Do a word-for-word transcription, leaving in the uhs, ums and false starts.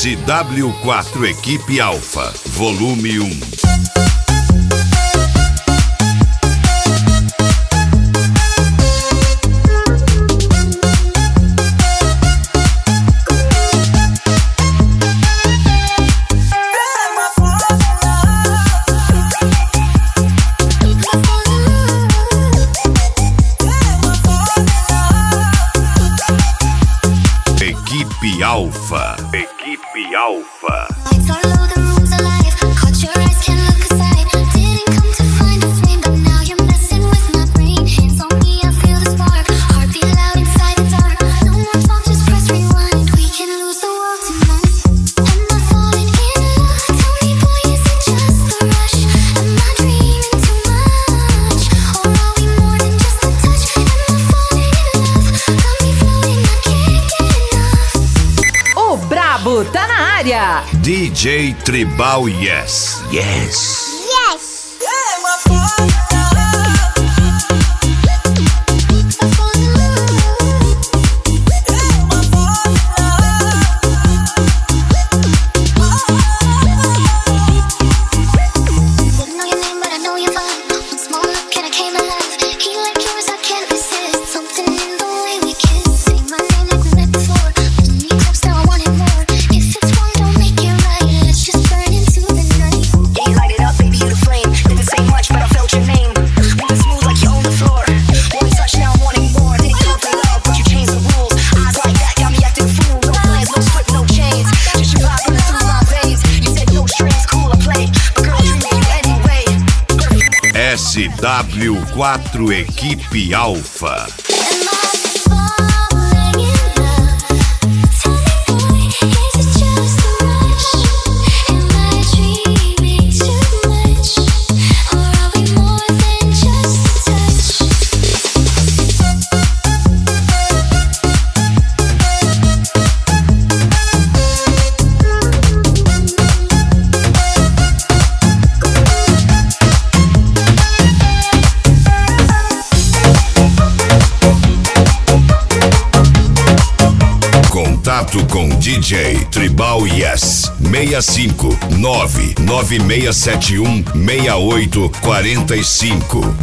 S W quatro Equipe Alfa, volume um. Equipe Alfa. Equipe Alfa. Tá na área. D J Tribal Yes. Yes. Yes. S W quatro Equipe Alfa. Contato com D J Tribal Yes, seis cinco nove nove seis sete um seis oito quatro cinco.